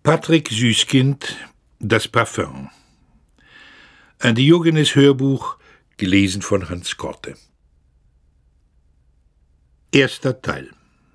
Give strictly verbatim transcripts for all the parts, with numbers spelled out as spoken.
Patrick Süskind, Das Parfum. Ein Diogenes-Hörbuch, gelesen von Hans Korte. Erster Teil.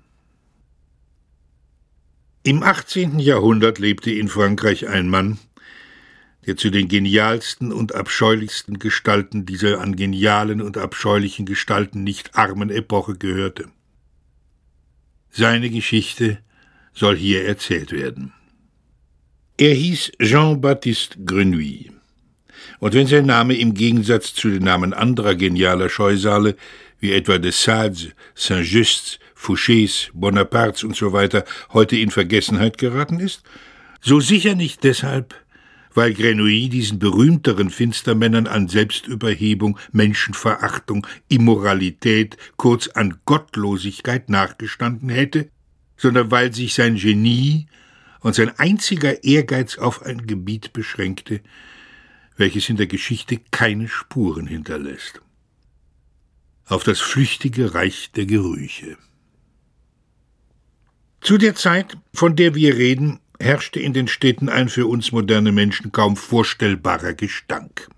Im achtzehnten Jahrhundert lebte in Frankreich ein Mann, der zu den genialsten und abscheulichsten Gestalten dieser an genialen und abscheulichen Gestalten nicht armen Epoche gehörte. Seine Geschichte soll hier erzählt werden. Er hieß Jean-Baptiste Grenouille. Und wenn sein Name im Gegensatz zu den Namen anderer genialer Scheusale, wie etwa de Sades, Saint-Justs, Fouchés, Bonapartes und so weiter, heute in Vergessenheit geraten ist, so sicher nicht deshalb, weil Grenouille diesen berühmteren Finstermännern an Selbstüberhebung, Menschenverachtung, Immoralität, kurz an Gottlosigkeit nachgestanden hätte, sondern weil sich sein Genie und sein einziger Ehrgeiz auf ein Gebiet beschränkte, welches in der Geschichte keine Spuren hinterlässt. Auf das flüchtige Reich der Gerüche. Zu der Zeit, von der wir reden, herrschte in den Städten ein für uns moderne Menschen kaum vorstellbarer Gestank.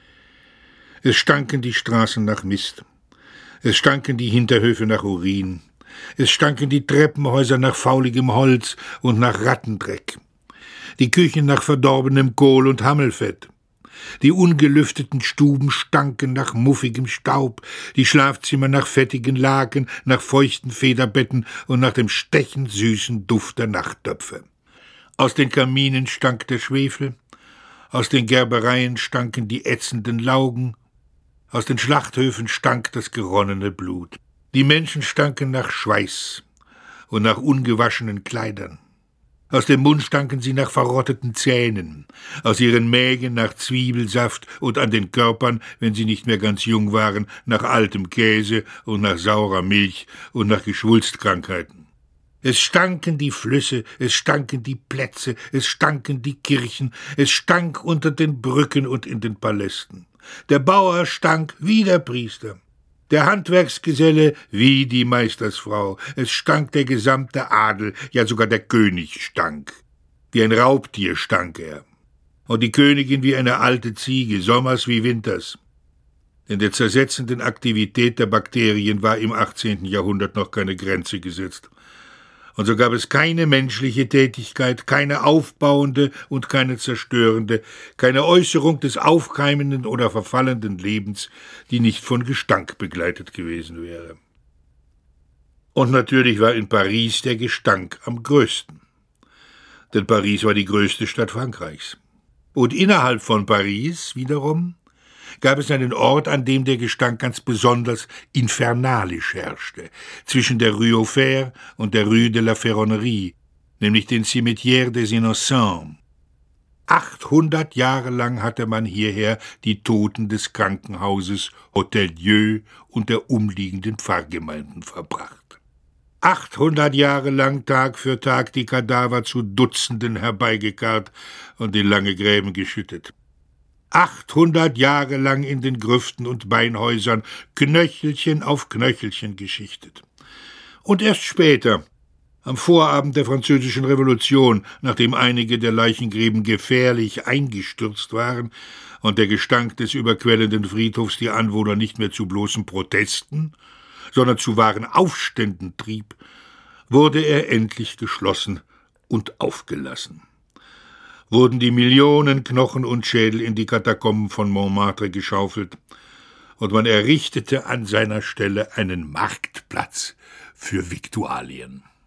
Es stanken die Straßen nach Mist, es stanken die Hinterhöfe nach Urin, es stanken die Treppenhäuser nach fauligem Holz und nach Rattendreck, die Küchen nach verdorbenem Kohl und Hammelfett. Die ungelüfteten Stuben stanken nach muffigem Staub, die Schlafzimmer nach fettigen Laken, nach feuchten Federbetten und nach dem stechend süßen Duft der Nachttöpfe. Aus den Kaminen stank der Schwefel, aus den Gerbereien stanken die ätzenden Laugen, aus den Schlachthöfen stank das geronnene Blut. Die Menschen stanken nach Schweiß und nach ungewaschenen Kleidern. Aus dem Mund stanken sie nach verrotteten Zähnen, aus ihren Mägen nach Zwiebelsaft und an den Körpern, wenn sie nicht mehr ganz jung waren, nach altem Käse und nach saurer Milch und nach Geschwulstkrankheiten. Es stanken die Flüsse, es stanken die Plätze, es stanken die Kirchen, es stank unter den Brücken und in den Palästen. Der Bauer stank wie der Priester. Der Handwerksgeselle wie die Meistersfrau, es stank der gesamte Adel, ja sogar der König stank. Wie ein Raubtier stank er. Und die Königin wie eine alte Ziege, sommers wie winters. In der zersetzenden Aktivität der Bakterien war im achtzehnten Jahrhundert noch keine Grenze gesetzt. Und so gab es keine menschliche Tätigkeit, keine aufbauende und keine zerstörende, keine Äußerung des aufkeimenden oder verfallenden Lebens, die nicht von Gestank begleitet gewesen wäre. Und natürlich war in Paris der Gestank am größten. Denn Paris war die größte Stadt Frankreichs. Und innerhalb von Paris wiederum gab es einen Ort, an dem der Gestank ganz besonders infernalisch herrschte, zwischen der Rue aux Fers und der Rue de la Ferronnerie, nämlich den Cimetière des Innocents. Achthundert Jahre lang hatte man hierher die Toten des Krankenhauses Hôtel-Dieu und der umliegenden Pfarrgemeinden verbracht. Achthundert Jahre lang Tag für Tag die Kadaver zu Dutzenden herbeigekarrt und in lange Gräben geschüttet. Achthundert Jahre lang in den Grüften und Beinhäusern Knöchelchen auf Knöchelchen geschichtet. Und erst später, am Vorabend der Französischen Revolution, nachdem einige der Leichengräben gefährlich eingestürzt waren und der Gestank des überquellenden Friedhofs die Anwohner nicht mehr zu bloßen Protesten, sondern zu wahren Aufständen trieb, wurde er endlich geschlossen und aufgelassen. Wurden die Millionen Knochen und Schädel in die Katakomben von Montmartre geschaufelt, und man errichtete an seiner Stelle einen Marktplatz für Viktualien.